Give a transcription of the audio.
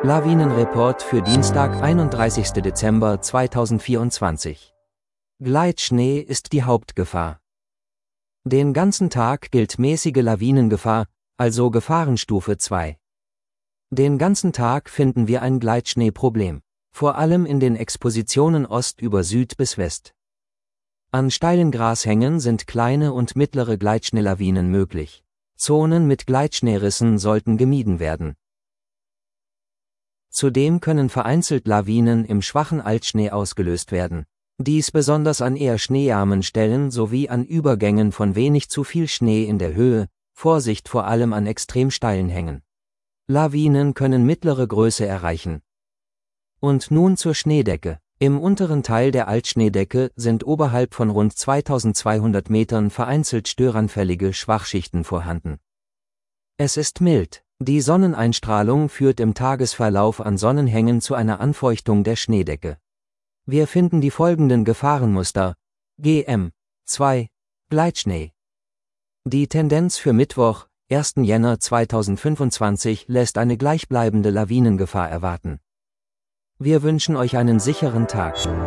Lawinenreport für Dienstag, 31. Dezember 2024. Gleitschnee ist die Hauptgefahr. Den ganzen Tag gilt mäßige Lawinengefahr, also Gefahrenstufe 2. Den ganzen Tag finden wir ein Gleitschneeproblem, vor allem in den Expositionen Ost über Süd bis West. An steilen Grashängen sind kleine und mittlere Gleitschneelawinen möglich. Zonen mit Gleitschneerissen sollten gemieden werden. Zudem können vereinzelt Lawinen im schwachen Altschnee ausgelöst werden. Dies besonders an eher schneearmen Stellen sowie an Übergängen von wenig zu viel Schnee in der Höhe, Vorsicht vor allem an extrem steilen Hängen. Lawinen können mittlere Größe erreichen. Und nun zur Schneedecke. Im unteren Teil der Altschneedecke sind oberhalb von rund 2200 Metern vereinzelt störanfällige Schwachschichten vorhanden. Es ist mild. Die Sonneneinstrahlung führt im Tagesverlauf an Sonnenhängen zu einer Anfeuchtung der Schneedecke. Wir finden die folgenden Gefahrenmuster: GM 2 Gleitschnee. Die Tendenz für Mittwoch, 1. Jänner 2025 lässt eine gleichbleibende Lawinengefahr erwarten. Wir wünschen euch einen sicheren Tag.